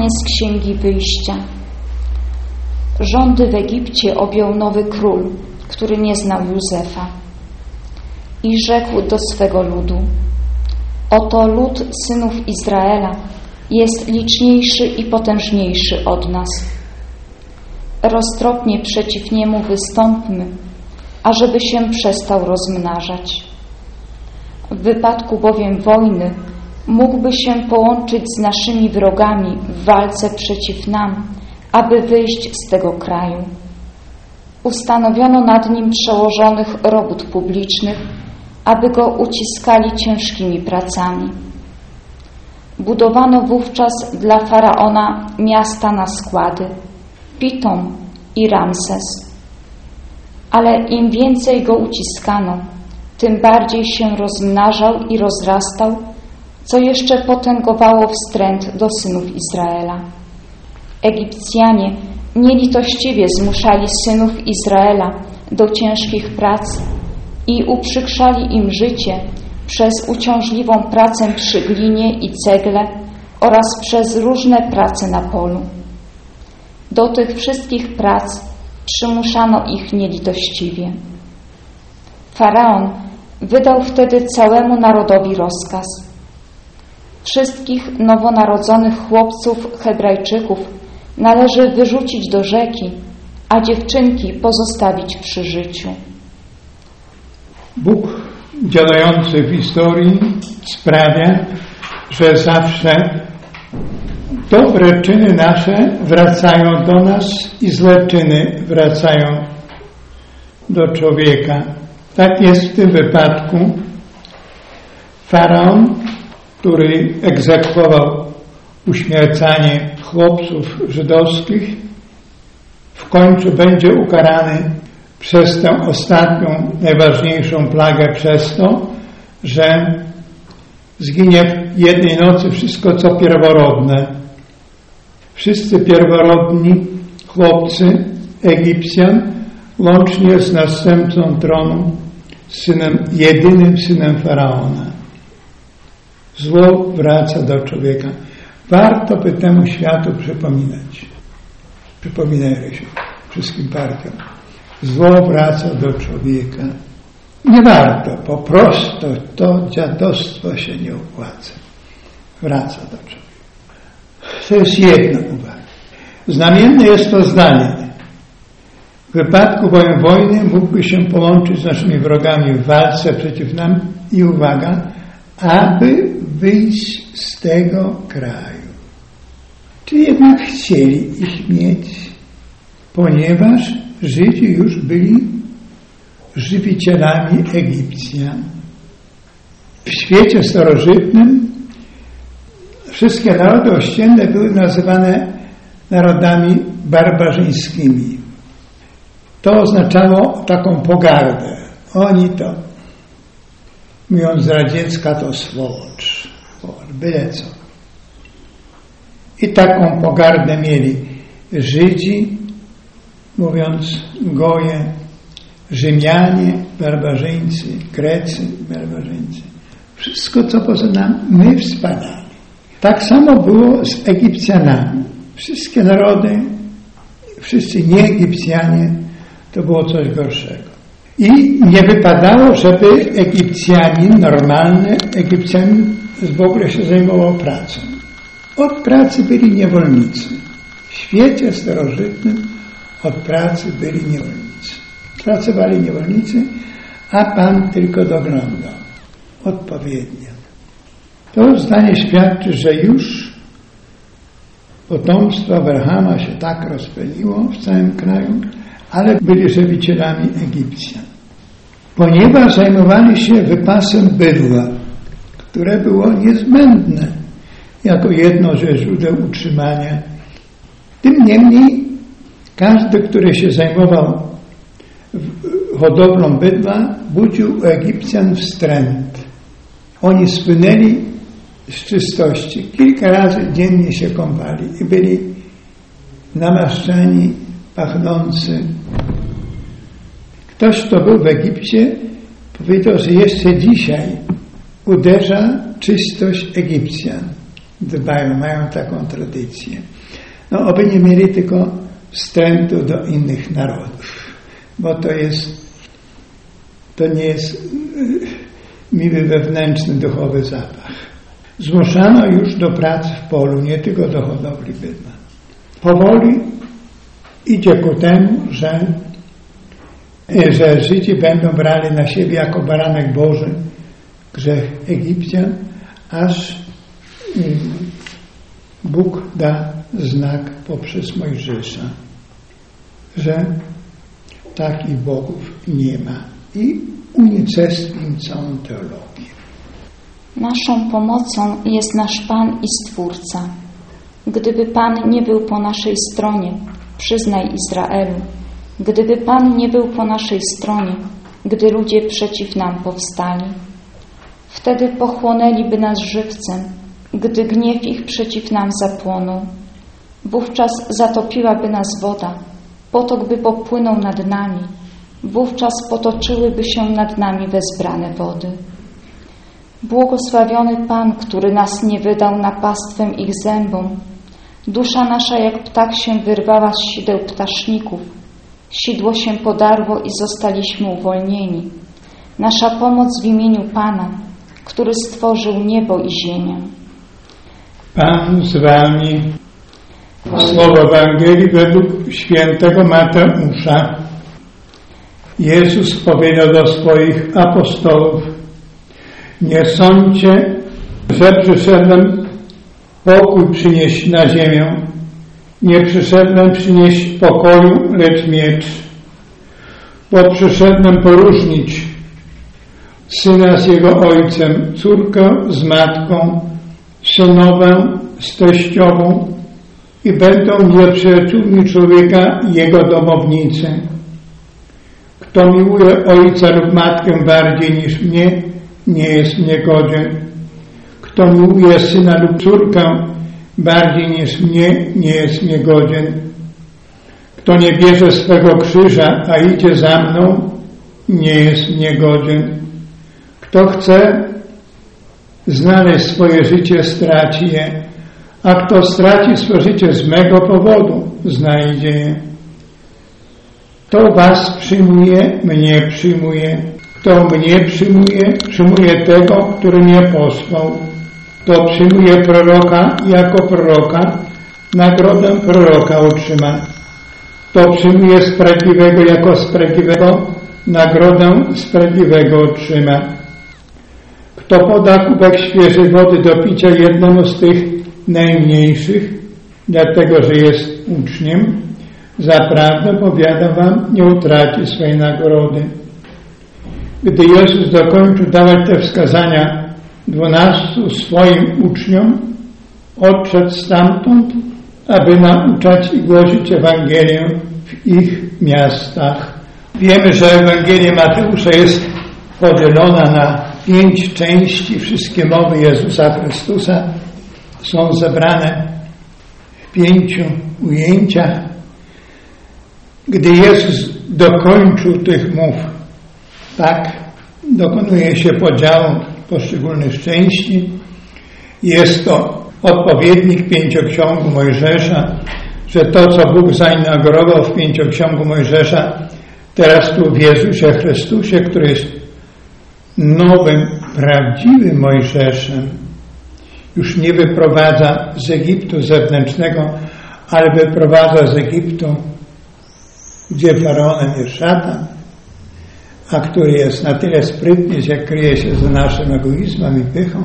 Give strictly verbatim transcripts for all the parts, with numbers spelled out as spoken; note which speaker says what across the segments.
Speaker 1: Czytanie z Księgi Wyjścia. Rządy w Egipcie objął nowy król, który nie znał Józefa. I rzekł do swego ludu: oto lud synów Izraela jest liczniejszy i potężniejszy od nas. Roztropnie przeciw niemu wystąpmy, ażeby się przestał rozmnażać. W wypadku bowiem wojny mógłby się połączyć z naszymi wrogami w walce przeciw nam, aby wyjść z tego kraju. Ustanowiono nad nim przełożonych robót publicznych, aby go uciskali ciężkimi pracami. Budowano wówczas dla Faraona miasta na składy, Pitom i Ramses. Ale im więcej go uciskano, tym bardziej się rozmnażał i rozrastał, co jeszcze potęgowało wstręt do synów Izraela. Egipcjanie nielitościwie zmuszali synów Izraela do ciężkich prac i uprzykrzali im życie przez uciążliwą pracę przy glinie i cegle oraz przez różne prace na polu. Do tych wszystkich prac przymuszano ich nielitościwie. Faraon wydał wtedy całemu narodowi rozkaz: wszystkich nowonarodzonych chłopców Hebrajczyków należy wyrzucić do rzeki, a dziewczynki pozostawić przy życiu.
Speaker 2: Bóg działający w historii sprawia, że zawsze dobre czyny nasze wracają do nas i złe czyny wracają do człowieka. Tak jest w tym wypadku. Faraon, który egzekwował uśmiercanie chłopców żydowskich, w końcu będzie ukarany przez tę ostatnią, najważniejszą plagę, przez to, że zginie w jednej nocy wszystko, co pierworodne. Wszyscy pierworodni chłopcy Egipcjan, łącznie z następcą tronu, synem, jedynym synem Faraona. Zło wraca do człowieka. Warto by temu światu przypominać. Przypominaj, Rysiu, wszystkim partiom. Zło wraca do człowieka. Nie warto, po prostu to dziadostwo się nie opłaca. Wraca do człowieka. To jest jedna uwaga. Znamienne jest to zdanie. W wypadku bowiem wojny mógłby się połączyć z naszymi wrogami w walce przeciw nam i uwaga, aby wyjść z tego kraju. Czy jednak chcieli ich mieć, ponieważ Żydzi już byli żywicielami Egipcjan. W świecie starożytnym wszystkie narody ościenne były nazywane narodami barbarzyńskimi. To oznaczało taką pogardę. Oni to, mówiąc z radziecka, to swolocz, byle co. I taką pogardę mieli Żydzi, mówiąc Goje, Rzymianie, barbarzyńcy, Grecy, barbarzyńcy. Wszystko, co poza nami, my wspaniali. Tak samo było z Egipcjanami. Wszystkie narody, wszyscy nie-Egipcjanie, to było coś gorszego. I nie wypadało, żeby Egipcjanin, normalny Egipcjanin w ogóle się zajmował pracą. Od pracy byli niewolnicy. W świecie starożytnym od pracy byli niewolnicy. Pracowali niewolnicy, a Pan tylko doglądał. Odpowiednio. To zdanie świadczy, że już potomstwo Abrahama się tak rozpędziło w całym kraju, ale byli żywicielami Egipcjan. Ponieważ zajmowali się wypasem bydła, które było niezbędne jako jedno ze źródeł utrzymania. Tym niemniej każdy, który się zajmował hodowlą bydła, budził u Egipcjan wstręt. Oni spłynęli z czystości. Kilka razy dziennie się kąpali i byli namaszczani, pachnący. Ktoś, kto był w Egipcie, powiedział, że jeszcze dzisiaj uderza czystość Egipcjan. dbają, mają taką tradycję. No, oby nie mieli tylko wstrętu do innych narodów, bo to jest, to nie jest miły wewnętrzny, duchowy zapach. Zmuszano już do pracy w polu, nie tylko do hodowli bydła. Powoli idzie ku temu, że, że Żydzi będą brali na siebie jako baranek Boży grzech Egipcjan, aż Bóg da znak poprzez Mojżesza, że takich bogów nie ma i unicestwi im całą teologię.
Speaker 1: Naszą pomocą jest nasz Pan i Stwórca. Gdyby Pan nie był po naszej stronie, przyznaj Izraelu, gdyby Pan nie był po naszej stronie, gdy ludzie przeciw nam powstali, wtedy pochłonęliby nas żywcem, gdy gniew ich przeciw nam zapłonął. Wówczas zatopiłaby nas woda, potok by popłynął nad nami, wówczas potoczyłyby się nad nami wezbrane wody. Błogosławiony Pan, który nas nie wydał na pastwę ich zębom. Dusza nasza jak ptak się wyrwała z sideł ptaszników. Sidło się podarło i zostaliśmy uwolnieni. Nasza pomoc w imieniu Pana, który stworzył niebo i ziemię.
Speaker 2: Pan z wami. Słowo Ewangelii według świętego Mateusza. Jezus powiedział do swoich apostołów: nie sądźcie, że przyszedłem pokój przynieść na ziemię. Nie przyszedłem przynieść pokoju, lecz miecz. Bo przyszedłem poróżnić syna z jego ojcem, córkę z matką, synowę z teściową i będą nieprzyjaciółmi człowieka jego domownicy. Kto miłuje ojca lub matkę bardziej niż mnie, nie jest mnie godzien. Kto miłuje syna lub córkę bardziej niż mnie, nie jest mnie godzien. Kto nie bierze swego krzyża, a idzie za mną, nie jest mnie godzien. Kto chce znaleźć swoje życie, straci je, a kto straci swoje życie z mego powodu, znajdzie je. Kto was przyjmuje, mnie przyjmuje. Kto mnie przyjmuje, przyjmuje tego, który mnie posłał. Kto przyjmuje proroka jako proroka, nagrodę proroka otrzyma. Kto przyjmuje sprawiedliwego jako sprawiedliwego, nagrodę sprawiedliwego otrzyma. Kto poda kubek świeżej wody do picia jednemu z tych najmniejszych, dlatego że jest uczniem, zaprawdę powiadam wam, nie utraci swojej nagrody. Gdy Jezus dokończył dawać te wskazania dwunastu swoim uczniom, odszedł stamtąd, aby nauczać i głosić Ewangelię w ich miastach. Wiemy, że Ewangelia Mateusza jest podzielona na pięć części. Wszystkie mowy Jezusa Chrystusa są zebrane w pięciu ujęciach. Gdy Jezus dokończył tych mów, tak dokonuje się podziału poszczególnych części. Jest to odpowiednik pięcioksiągu Mojżesza, że to, co Bóg zainaugurował w pięcioksiągu Mojżesza, teraz tu w Jezusie Chrystusie, który jest nowym, prawdziwym Mojżeszem, już nie wyprowadza z Egiptu zewnętrznego, ale wyprowadza z Egiptu, gdzie faraonem jest szatan, a który jest na tyle sprytny, że kryje się za naszym egoizmem i pychą,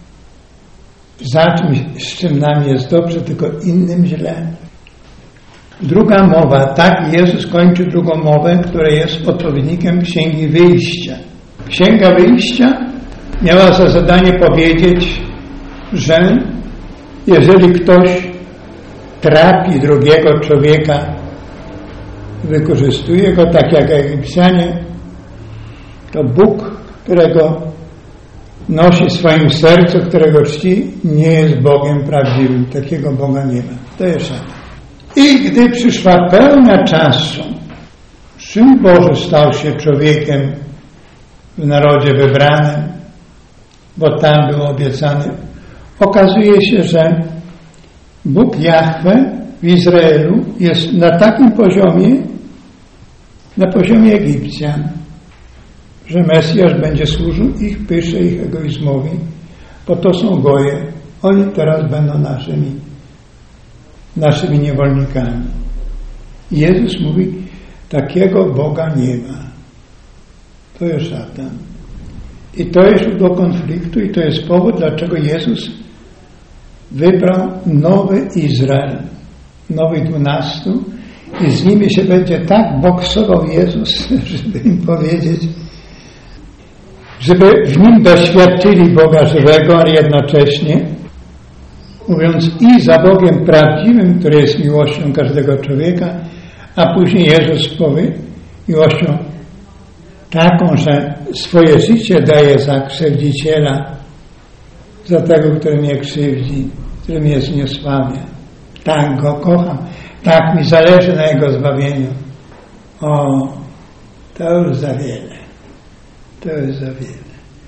Speaker 2: za czymś, z czym nam jest dobrze, tylko innym źle. Druga mowa, tak Jezus kończy drugą mowę, która jest odpowiednikiem Księgi Wyjścia. Księga Wyjścia miała za zadanie powiedzieć, że jeżeli ktoś trapi drugiego człowieka, wykorzystuje go tak jak Egipcjanie, to Bóg, którego nosi w swoim sercu, którego czci, nie jest Bogiem prawdziwym. Takiego Boga nie ma. To jest szatan. I gdy przyszła pełnia czasu, Syn Boży stał się człowiekiem w narodzie wybranym, bo tam był obiecany okazuje się, że Bóg Jahwe w Izraelu jest na takim poziomie, na poziomie Egipcjan, że Mesjasz będzie służył ich pysze, ich egoizmowi, bo to są goje. Oni teraz będą naszymi, naszymi niewolnikami. Jezus mówi, takiego Boga nie ma. To jest szatan. I to jest źródło konfliktu i to jest powód, dlaczego Jezus wybrał nowy Izrael, nowych dwunastu i z nimi się będzie tak boksował Jezus, żeby im powiedzieć, żeby w nim doświadczyli Boga żywego, ale jednocześnie mówiąc i za Bogiem prawdziwym, który jest miłością każdego człowieka, a później Jezus powie miłością taką, że swoje życie daje za krzywdziciela, za tego, który mnie krzywdzi, który mnie zniesławia. Tak go kocham, tak mi zależy na jego zbawieniu. O, to już za wiele. To już za wiele.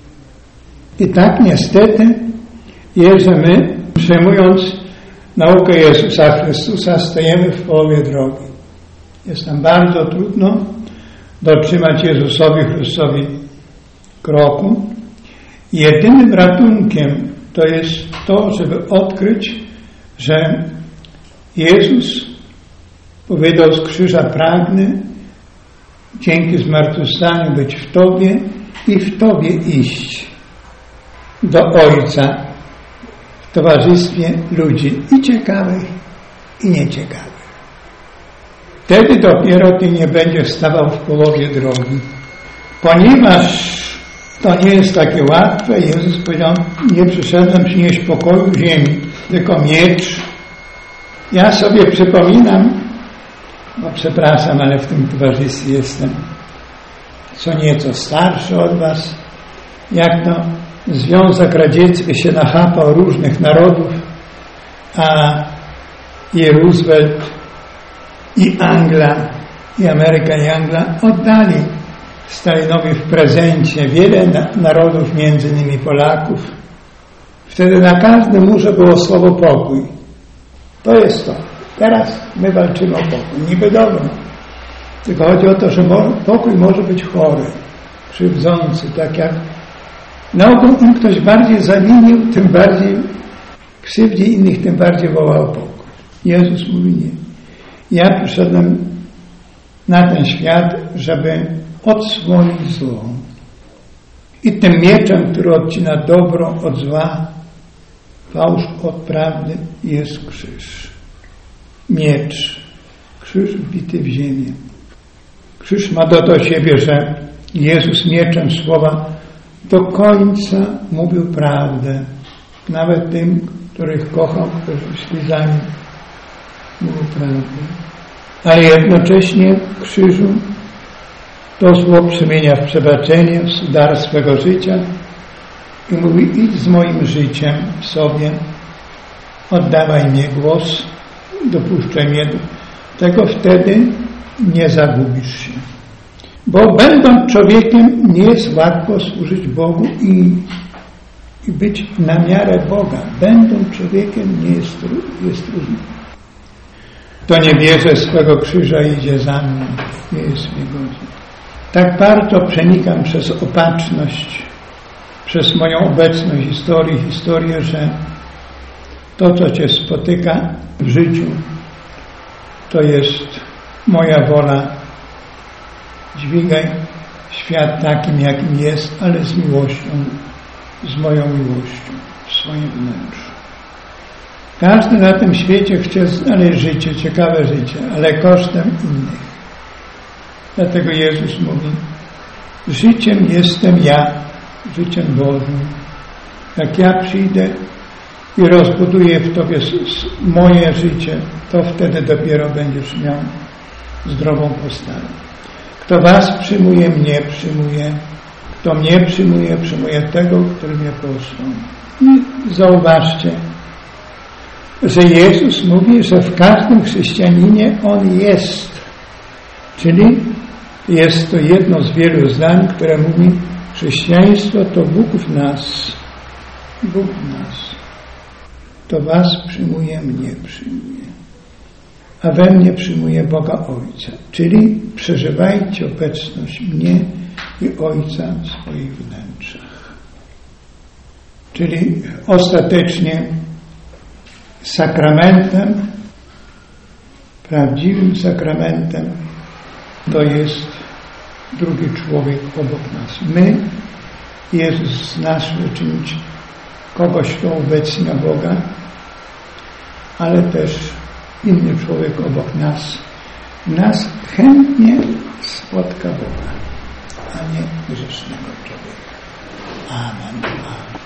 Speaker 2: I tak niestety jest, że my, przyjmując naukę Jezusa Chrystusa, stajemy w połowie drogi. Jest nam bardzo trudno dotrzymać Jezusowi Chrystusowi kroku. Jedynym ratunkiem to jest to, żeby odkryć, że Jezus powiedział z krzyża: pragnę dzięki zmartwychwstaniu być w Tobie i w Tobie iść do Ojca w towarzystwie ludzi i ciekawych, i nieciekawych. Wtedy dopiero Ty nie będziesz stawał w połowie drogi. Ponieważ to nie jest takie łatwe, Jezus powiedział: nie przyszedłem przynieść pokoju ziemi, tylko miecz. Ja sobie przypominam, no przepraszam, ale w tym towarzystwie jestem co nieco starszy od was, jak to Związek Radziecki się nachapał różnych narodów, a i Roosevelt, i Anglia, i Ameryka, i Anglia oddali Stalinowi w prezencie wiele narodów, między innymi Polaków. Wtedy na każdym murze było słowo pokój. To jest to. Teraz my walczymy o pokój. Niby dobro. Tylko chodzi o to, że pokój może być chory, krzywdzący, tak jak naokoło im ktoś bardziej zawinił, tym bardziej krzywdzi innych, tym bardziej wołał pokój. Jezus mówi nie. Ja przyszedłem na ten świat, żeby odsłonić zło. I tym mieczem, który odcina dobro od zła, fałsz od prawdy, jest krzyż. Miecz. Krzyż wbity w ziemię. Krzyż ma to do siebie, że Jezus mieczem słowa do końca mówił prawdę. Nawet tym, których kochał, którzy szli za nim, mówił prawdę. Ale jednocześnie w krzyżu to zło przemienia w przebaczenie, w dar swego życia i mówi: idź z moim życiem w sobie, oddawaj mnie głos, dopuszczaj mnie do tego, wtedy nie zagubisz się. Bo będąc człowiekiem nie jest łatwo służyć Bogu i, i być na miarę Boga. Będąc człowiekiem nie jest, jest trudno. Kto nie bierze swego krzyża i idzie za mną, nie jest mi godzien. Tak bardzo przenikam przez opatrzność, przez moją obecną historię, historię, że to, co Cię spotyka w życiu, to jest moja wola. Dźwigaj świat takim, jakim jest, ale z miłością, z moją miłością w swoim wnętrzu. Każdy na tym świecie chce znaleźć życie, ciekawe życie, ale kosztem innych. Dlatego Jezus mówi: życiem jestem ja, życiem Bożym. Jak ja przyjdę i rozbuduję w Tobie moje życie, to wtedy dopiero będziesz miał zdrową postawę. Kto was przyjmuje, mnie przyjmuje. Kto mnie przyjmuje, przyjmuje tego, który mnie posłał. I zauważcie, że Jezus mówi, że w każdym chrześcijaninie On jest. Czyli jest to jedno z wielu zdań, które mówi: chrześcijaństwo to Bóg w nas. Bóg w nas. to was przyjmuje, mnie przyjmuje. A we mnie przyjmuje Boga Ojca. Czyli przeżywajcie obecność mnie i Ojca w swoich wnętrzach. Czyli ostatecznie sakramentem, prawdziwym sakramentem to jest drugi człowiek obok nas. My, Jezus z nas uczynić kogoś, kto obecnia Boga, ale też inny człowiek obok nas, nas chętnie spotka Boga, a nie grzesznego człowieka. Amen. Amen.